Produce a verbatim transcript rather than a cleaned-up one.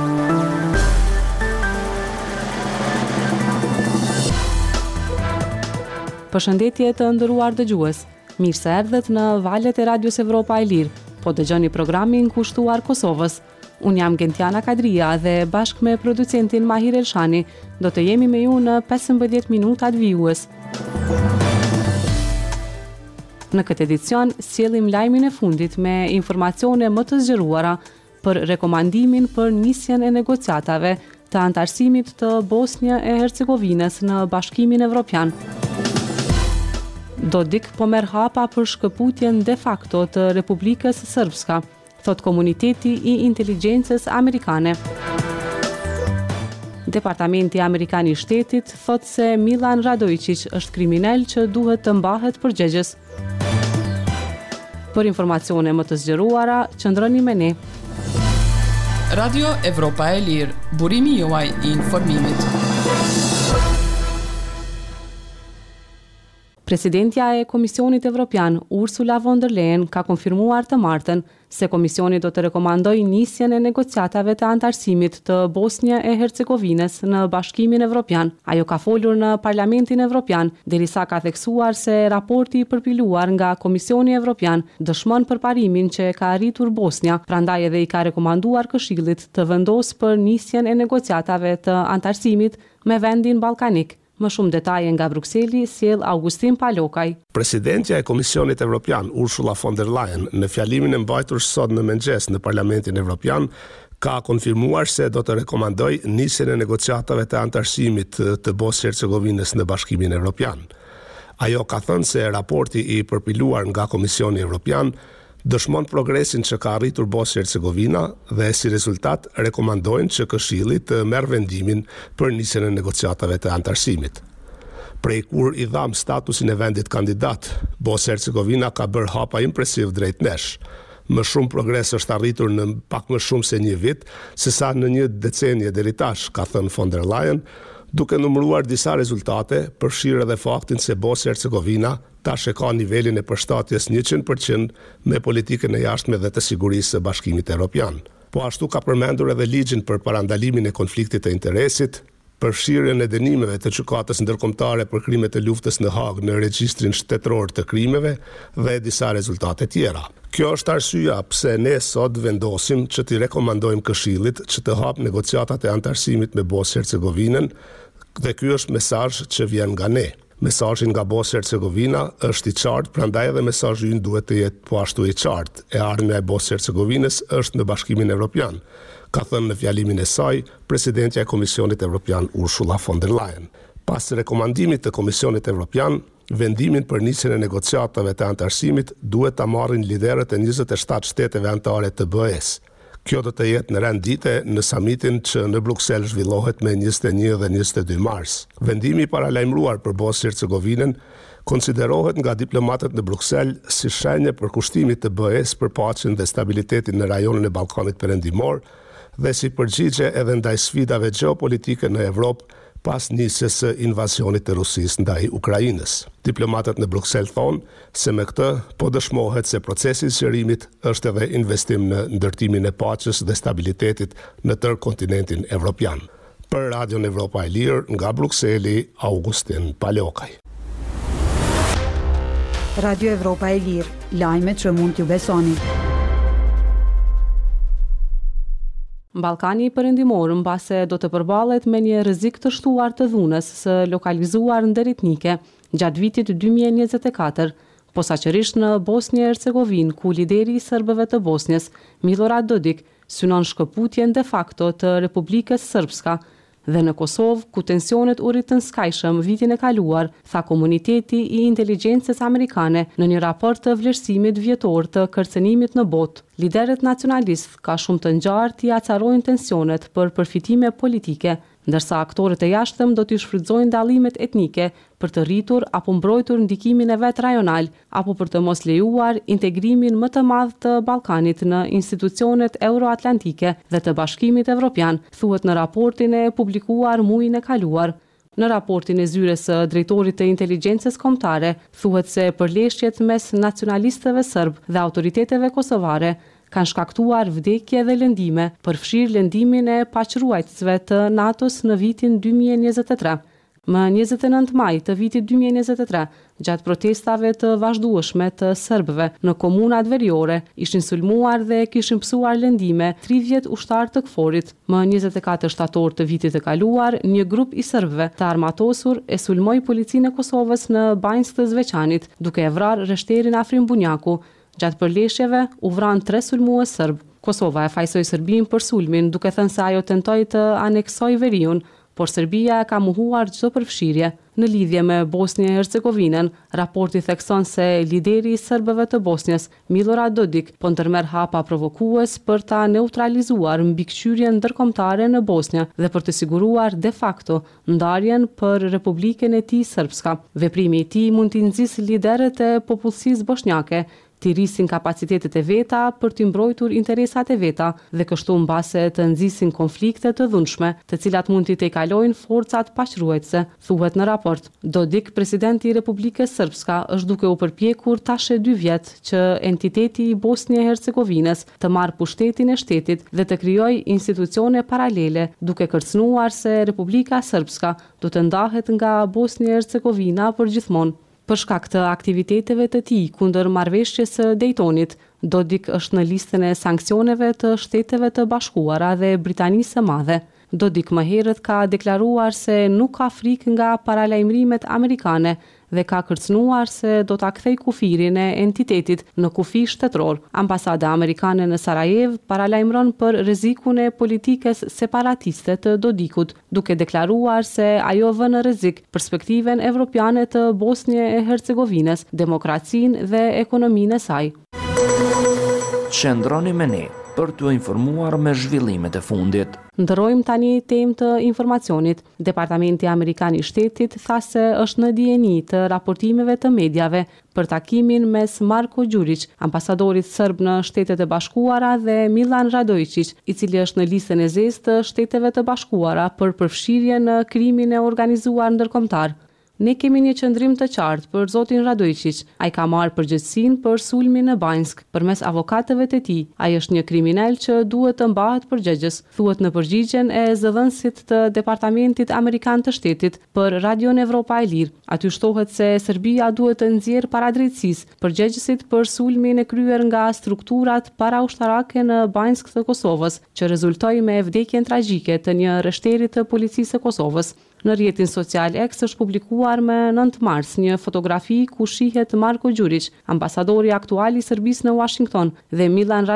Përshëndetje të nderuar dëgjues. Mirë se erdhët në valët e Radios Evropa e Lirë. Po dëgjoni programin kushtuar Kosovës. Unë jam Gentiana Kadria dhe bashkë me producentin Mahir Elshani do të jemi me ju në pesëmbëdhjetë minutat vijues. Në këtë edicion sjellim lajmin e fundit me informacione më të zgjeruara për rekomandimin për nisjen e negociatave të antarësimit të Bosnia e Hercegovinës në Bashkimin Evropian. Dodik po merr hapa për shkëputjen de facto të Republikës Srpska, thot komuniteti i inteligjencës amerikane. Departamenti Amerikan i Shtetit thot se Milan Radojčić është kriminal që duhet të mbahet përgjegjës. Për informacione më të zgjeruara, qëndroni me ne. Radio Evropa e Lirë, burimi juaj i informimit. Presidentja e Komisionit Evropian, Ursula von der Leyen, ka konfirmuar të martën se Komisioni do të rekomandojë nisjen e negociatave të antarësimit të Bosnia e Hercegovinës në Bashkimin Evropian. Ajo ka folur në Parlamentin Evropian, derisa ka theksuar se raporti i përpiluar nga Komisioni Evropian dëshmon përparimin që ka arritur Bosnia, prandaj edhe i ka rekomanduar Këshillit të vendosë për nisjen e negociatave të antarësimit me vendin ballkanik. Më shumë detaje nga Brukseli sjell Augustin Palokaj. Presidentja e Komisionit Evropian, Ursula von der Leyen, në fjalimin e mbajtur sot në mëngjes në Parlamentin Evropian, ka konfirmuar se do të rekomandoj nisjen e negociatave të antarësimit të Bosnjë-Hercegovinës në Bashkimin Evropian. Ajo ka thënë se raporti i përpiluar nga Komisioni Evropian dëshmon progresin që ka arritur Bosnjë-Hercegovina dhe si rezultat rekomandojnë që Këshilli të merr vendimin për nisjen e negociatave të antarësimit. Prej kur i dham statusin e vendit kandidat, Bosnjë-Hercegovina ka bërë hapa impresiv drejt nesh. Më shumë progres është arritur në pak më shumë se një vit, sesa në një decenje deri tash, ka thënë von der Leyen, duke numëruar disa rezultate, përfshirë edhe faktin se Bosnjë-Hercegovina tash e ka nivelin e përshtatjes njëqind përqind me politikën e jashtme dhe të sigurisë së Bashkimit Evropian. Po ashtu ka përmendur edhe ligjin për parandalimin e konfliktit të interesit, përfshirjen e dënimeve të Gjykatës Ndërkombëtare për krimet e luftës në Hag në regjistrin shtetëror të krimeve dhe disa rezultate tjera. Kjo është arsyeja pse ne sot vendosim që t'i rekomandojmë Këshillit që të hap negociatat e antarësimit me Bosnjë-Hercegovinën dhe ky është mesazh që vjen nga ne. Mesazhi nga Bosnjë-Hercegovina është i qartë, prandaj edhe mesazhi ynë duhet të jetë po ashtu i qartë. E ardhmja e Bosnjë-Hercegovinës është në Bashkimin Evropian, ka thënë në fjalimin e saj Presidentja e Komisionit Evropian Ursula von der Leyen. Pas rekomandimit të Komisionit Evropian, vendimin për nisjen e negociatave të antarësimit duhet ta marrin liderët e njëzet e shtatë shteteve anëtare të B E S. Kjo do të jetë në rendite në samitin që në Bruksel zhvillohet me njëzet e një dhe njëzet e dy mars. Vendimi paralajmëruar për Bosnjë-Hercegovinën konsiderohet nga diplomatët në Bruksel si shenjë për kushtimit të B E S për paqen dhe stabilitetin në rajonin e Ballkanit Perëndimor dhe si përgjigje edhe ndaj sfidave gjeopolitike në Evropë pas nisjes së invasionit të Rusisë ndaj Ukrainës. Diplomatët në Bruksel thonë se me këtë po dëshmohet se procesi i sqarimit është edhe investim në ndërtimin e paqes dhe stabilitetit në tërë kontinentin evropian. Për Radion Evropa e Lirë, nga Brukseli, Augustin Palokaj. Radio Evropa e Lirë, lajmet që mund t'ju besoni. Ballkani Perëndimor mbase do të përballet me një rrezik të shtuar të dhunës së lokalizuar ndërritnike gjatë vitit dy mijë e njëzet e katër, posaçërisht në Bosnjë-Hercegovinë, ku lideri i serbëve të Bosnjës, Milorad Dodik, synon shkëputjen de facto të Republikës Srpska, dhe në Kosovë, ku tensionet u rritën skajshëm vitin e kaluar, tha komuniteti i inteligjencës amerikane në një raport të vlerësimit vjetor të kërcënimit në botë. Liderët nacionalist ka shumë të ngjarë t'i acarojnë tensionet për përfitime politike, ndërsa aktorët e jashtëm do t'i shfrytëzojnë dallimet etnike për të rritur apo mbrojtur ndikimin e vet rajonal, apo për të mos lejuar integrimin më të madh të Ballkanit në institucionet euroatlantike dhe të Bashkimit Evropian, thuhet në raportin e publikuar muajin e kaluar. Në raportin e zyres së drejtorit të inteligjencës kombëtare, thuhet se përleshjet mes nacionalistëve serb dhe autoriteteve kosovare kanë shkaktuar vdekje dhe lëndime, përfshirë lëndimin e paqëruajtësve të NATO-s në vitin dy mijë e njëzet e tre. Më njëzet e nëntë maj të vitit dy mijë e njëzet e tre, gjatë protestave të vazhdueshme të serbëve në komunat veriore, ishin sulmuar dhe kishin pësuar lëndime tridhjetë ushtarë të Kforit. Më njëzet e katër shtator të vitit të kaluar, një grup i serbëve të armatosur e sulmoi policinë e Kosovës në Banjsk të Zveçanit, duke e vrarë rreshterin Afrim Bunjaku. Gjatë përleshjeve u vran tre sulmues serb. Kosova e fajsoi Serbinë për sulmin, duke thënë se ajo tentoi të aneksojë veriun, por Serbia ka mohuar çdo përfshirje. Në lidhje me Bosnjë e Hercegovinën, raporti thekson se lideri i serbëve të Bosnjës, Milorad Dodik, po ndërmerr hapa provokues për ta neutralizuar mbikëqyrjen ndërkombëtare në Bosnjë dhe për të siguruar de facto ndarjen për Republikën e tij Srpska. Veprimi i tij mund t'i nxjisë liderët e popullsisë bosnjake të rrisin kapacitetet e veta për t'i mbrojtur interesat e veta dhe kështu mbase të nxisin konflikte të dhunshme, të cilat mund t'i tejkalojnë forcat paqëruese, thuhet në raport. Dodik, presidenti i Republikës Srpska, është duke u përpjekur tash e dy vjet që entiteti i Bosnjë e Hercegovinës të marrë pushtetin e shtetit dhe të krijojë institucione paralele, duke kërcënuar se Republika Srpska do të ndahet nga Bosnja e Hercegovina përgjithmonë. Për shkak të aktiviteteve të tij kundër marrëveshjes së Daytonit, Dodik është në listën e sanksioneve të Shteteve të Bashkuara dhe Britanisë së Madhe. Dodik më herët ka deklaruar se nuk ka frikë nga paralajmërimet amerikane dhe ka kërcënuar se do ta kthej kufirin e entitetit në kufi shtetëror. Ambasada amerikane në Sarajevo paralajmëron për rrezikun e politikës separatiste të Dodikut, duke deklaruar se ajo vën në rrezik perspektiven evropiane të Bosnjë e Hercegovinës, demokracinë dhe ekonominë e saj. Qëndroni me ne për t'u informuar me zhvillimet e fundit. Ndërrojmë tani temë të informacionit. Departamenti Amerikan i Shtetit tha se është në dijeni të raportimeve të mediave për takimin mes Marko Đurić, ambasadorit serb në Shtetet e Bashkuara, dhe Milan Radojičić, i cili është në listën e zezë të Shteteve të Bashkuara për përfshirje në krimin e organizuar ndërkombëtar. Ne kemi një qëndrim të qartë për zotin Radojičić. Ai ka marrë përgjegjësinë për sulmin në Banjsk përmes avokatëve të tij. Ai është një kriminal që duhet të mbahet përgjegjës, thuhet në përgjigjen e zëdhënësit të Departamentit Amerikan të Shtetit për Radion Evropa e Lirë. Aty shtohet se Serbia duhet të nxjerrë paradrejtësisë përgjegjësit për sulmin e kryer nga strukturat paraushtarake në Banjsk të Kosovës, që rezultoi me vdekjen tragjike të një rreshteri të policisë së Kosovës. Në rrjetin social X është publikuar me nëntë mars një fotografi ku shihet Marko Đurić, ambasadori aktual i Serbisë në Washington, dhe Milan